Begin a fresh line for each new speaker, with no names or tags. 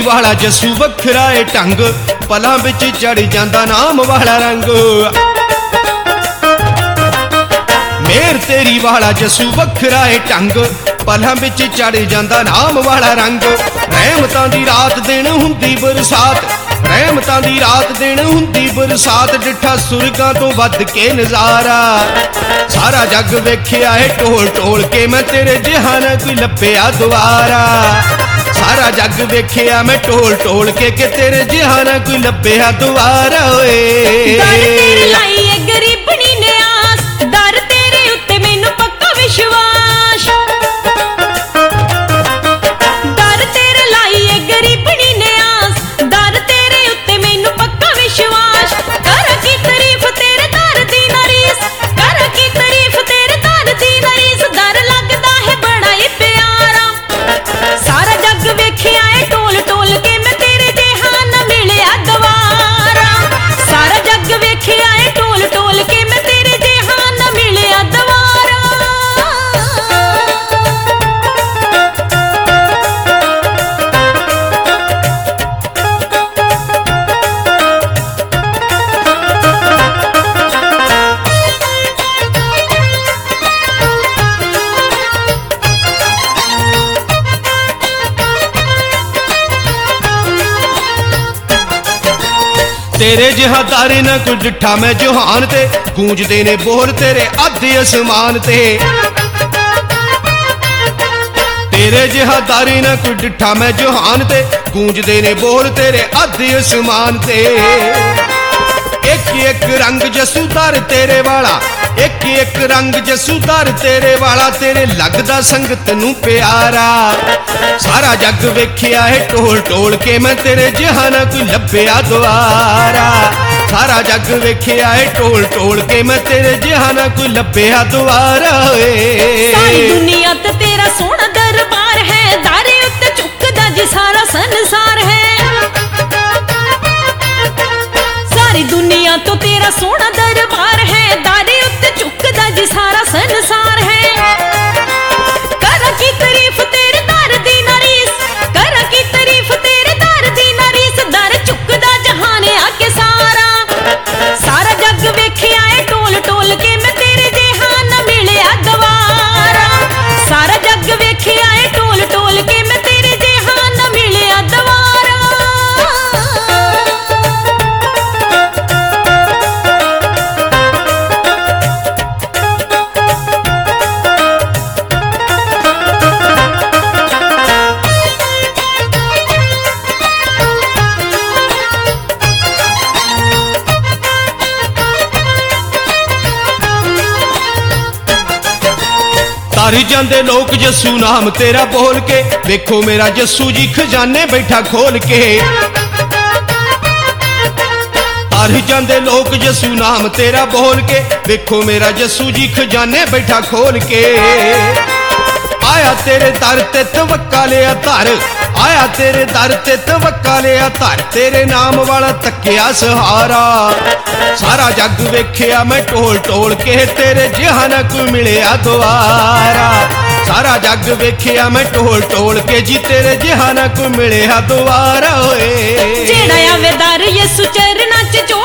वाला जस्सू वखरा है ढंग, पलां विच चढ़ जांदा नाम वाला रंग। मेर तेरी वाला जस्सू वखरा है ढंग, पलां विच चढ़ जांदा नाम वाला रंग। रहमतां दी रात दिन हुंदी बरसात, रहमतां दी रात दिन हुंदी बरसात। डिठा सुरगां तो वध के नज़ारा, सारा जग वेखिया है टोल टोल के, मैं तेरे जिहा ना कोई लभ्या दुआरा। सारा जग वेखिया मैं टोल टोल के तेरे जिहा ना कोई लभ्या दुआरा। ओए
दर तेरे लाई है गरीबनी ने आस, दर तेरे उत्ते मैनू पक्का विश्वास। दर तेरे लाई है गरीबनी ने आस, दर तेरे उत्ते मैनू पक्का विश्वास। कर की तारीफ तेरे दर दी नरीस, कर की तारीफ तेरे दर दी नरीस। दर लगदा है बड़ा ही प्यारा, सारा जग वेखिया है टोल टोल के, मैं तेरे जिहा ना मिलिया दुआरा। सारा जग वेखिया है टोल टोल के, मैं तेरे जिहा ना मिलिया दुआरा।
तेरे जिहा तारे ना कोई डिठा मैं जुहान ते, गूंजदे ने बोल तेरे अधे आसमान ते। तेरे जिहा तारे ना कोई डिठा मैं जुहान ते, गूंजदे ने बोल तेरे अधे आसमान ते। एक एक रंग जसूदार तेरे वाला, एक एक रंग जसूदार तेरे वाला। तेरे लगदा संगत नू प्यारा, सारा जग वेखिया है टोल टोल के, मैं तेरे जिहा ना कोई लभ्या दुआरा। सारा जग वेखिया है टोल टोल के, मैं तेरे जिहा ना कोई लभ्या दुआरा।
सारी दुनिया ते तेरा सोहना दरबार है, दारे उत्ते चुकदा जी सारा संसार है। सारी दुनिया तो तेरा सोहना दरबार है, दारे उत्ते चुकदा जी सारा संसार है। कर की तारीफ तेरे दर दी नरीस, कर की तारीफ तेरे दर दी नरीस। दर चुकदा जहान आके सारा, सारा जग वेखिया है टोल टोल के, मैं तेरे जिहा ना मिलिया दुआरा। सारा जग वेखिया है टोल टोल के, मैं तेरे जिहा ना मिलिया दुआरा।
तारी जांदे लोग जस्सू नाम तेरा बोल के, देखो मेरा जस्सू जी खजाने बैठा खोल के। तारी जांदे लोग जस्सू नाम तेरा बोल के, देखो मेरा जस्सू जी खजाने बैठा खोल के। आया तेरे दर ते तवक्का लिया धर, आया तेरे दर ते तवक्का लिया धर। तेरे नाम वाला तकिया सहारा, सारा जग वेखिया मैं टोल टोल के, तेरे जिहा ना कोई मिलिया दुआरा। सारा जग वेखिया मैं टोल टोल के जी, तेरे जिहा ना कोई मिलिया दुआरा। होए
जेड़ा आवे दर यसू चरना च